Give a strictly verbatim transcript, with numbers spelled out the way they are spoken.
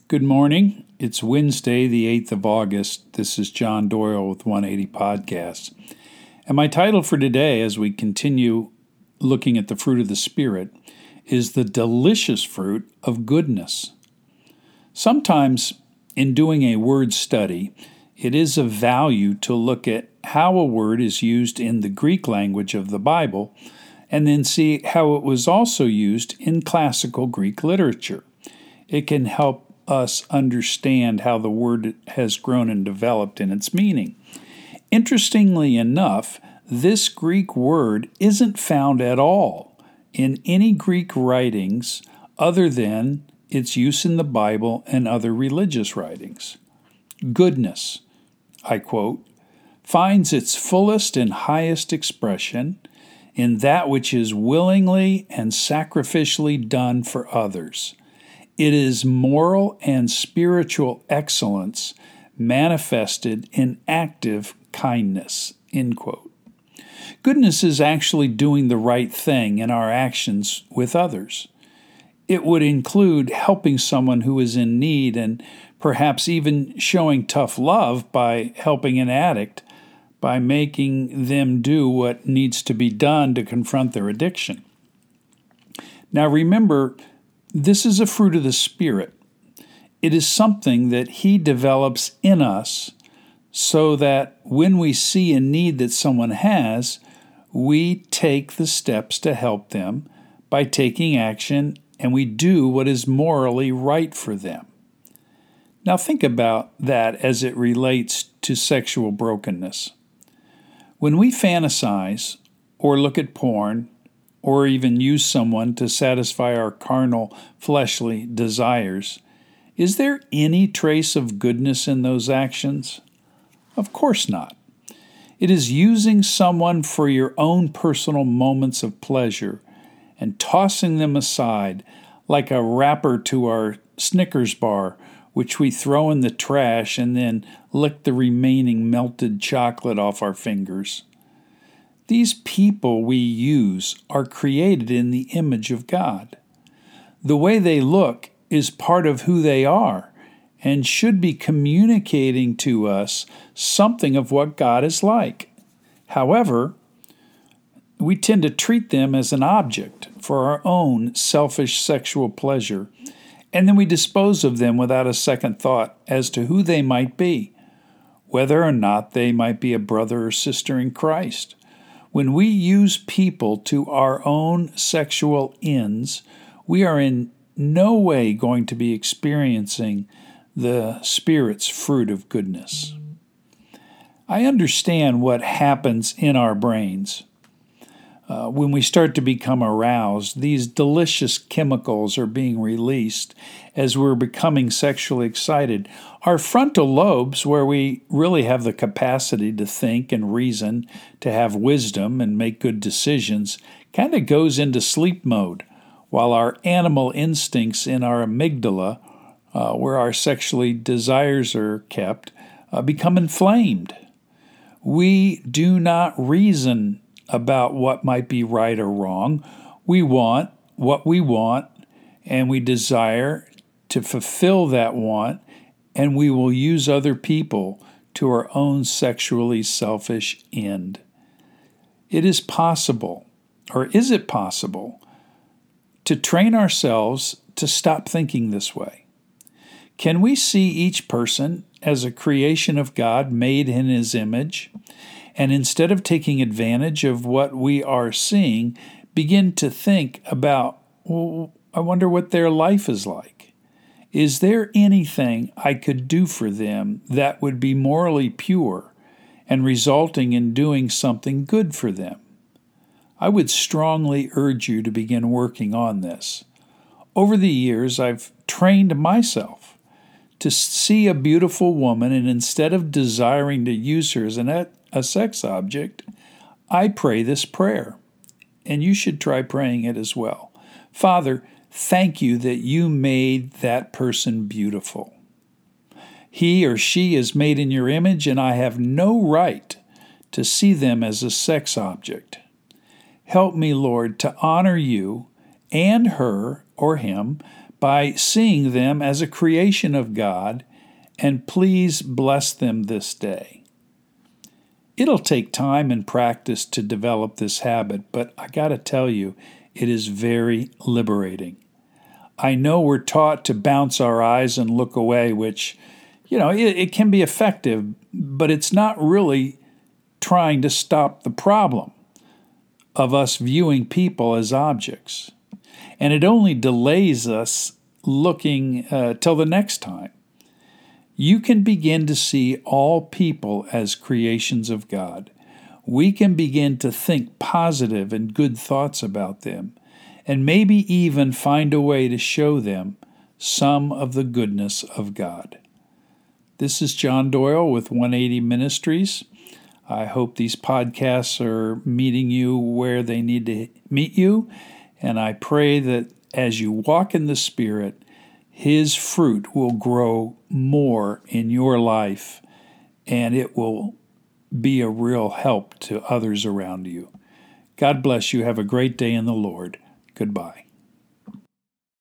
Good morning. It's Wednesday, the eighth of August. This is John Doyle with one eighty Podcasts. And my title for today, as we continue looking at the fruit of the Spirit, is the delicious fruit of goodness. Sometimes in doing a word study, it is of value to look at how a word is used in the Greek language of the Bible, and then see how it was also used in classical Greek literature. It can help us understand how the word has grown and developed in its meaning. Interestingly enough, this Greek word isn't found at all in any Greek writings other than its use in the Bible and other religious writings. Goodness, I quote, finds its fullest and highest expression in that which is willingly and sacrificially done for others. It is moral and spiritual excellence manifested in active kindness, end quote. Goodness is actually doing the right thing in our actions with others. It would include helping someone who is in need and perhaps even showing tough love by helping an addict, by making them do what needs to be done to confront their addiction. Now remember, this is a fruit of the Spirit. It is something that He develops in us so that when we see a need that someone has, we take the steps to help them by taking action, and we do what is morally right for them. Now think about that as it relates to sexual brokenness. When we fantasize or look at porn, or even use someone to satisfy our carnal, fleshly desires, is there any trace of goodness in those actions? Of course not. It is using someone for your own personal moments of pleasure and tossing them aside like a wrapper to our Snickers bar, which we throw in the trash and then lick the remaining melted chocolate off our fingers. These people we use are created in the image of God. The way they look is part of who they are and should be communicating to us something of what God is like. However, we tend to treat them as an object for our own selfish sexual pleasure, and then we dispose of them without a second thought as to who they might be, whether or not they might be a brother or sister in Christ. When we use people to our own sexual ends, we are in no way going to be experiencing the Spirit's fruit of goodness. I understand what happens in our brains. Uh, when we start to become aroused, these delicious chemicals are being released as we're becoming sexually excited. Our frontal lobes, where we really have the capacity to think and reason, to have wisdom and make good decisions, kind of goes into sleep mode, while our animal instincts in our amygdala, uh, where our sexually desires are kept, uh, become inflamed. We do not reason about what might be right or wrong. We want what we want, and we desire to fulfill that want, and we will use other people to our own sexually selfish end. It is possible, or is it possible, to train ourselves to stop thinking this way? Can we see each person as a creation of God made in His image, and instead of taking advantage of what we are seeing, begin to think about, well, I wonder what their life is like. Is there anything I could do for them that would be morally pure and resulting in doing something good for them? I would strongly urge you to begin working on this. Over the years, I've trained myself to see a beautiful woman, and instead of desiring to use her as an, a sex object, I pray this prayer, and you should try praying it as well. Father, thank you that you made that person beautiful. He or she is made in your image, and I have no right to see them as a sex object. Help me, Lord, to honor you and her or him by seeing them as a creation of God, and please bless them this day. It'll take time and practice to develop this habit, but I got to tell you, it is very liberating. I know we're taught to bounce our eyes and look away, which, you know, it, it can be effective, but it's not really trying to stop the problem of us viewing people as objects. And it only delays us looking uh, till the next time. You can begin to see all people as creations of God. We can begin to think positive and good thoughts about them, and maybe even find a way to show them some of the goodness of God. This is John Doyle with one eighty Ministries. I hope these podcasts are meeting you where they need to meet you, and I pray that as you walk in the Spirit, His fruit will grow more in your life, and it will be a real help to others around you. God bless you. Have a great day in the Lord. Goodbye.